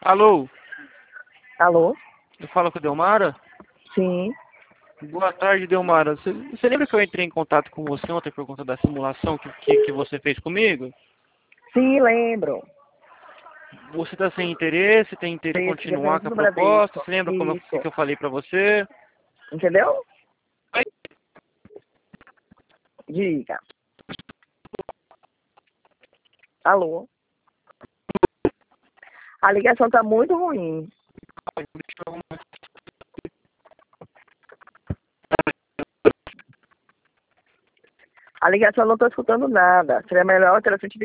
Alô, Alô? eu falo com a Delmara? Sim, Boa tarde, Delmara. Você lembra que eu entrei em contato com você ontem por conta da simulação que você fez comigo? sim, lembro. Você está sem interesse, tem interesse em Esse continuar com referente a do proposta? Bradesco. Você lembra como Isso. que eu falei pra você? Entendeu? Diga. Alô? A ligação tá muito ruim. A ligação não tô escutando nada. Seria melhor ter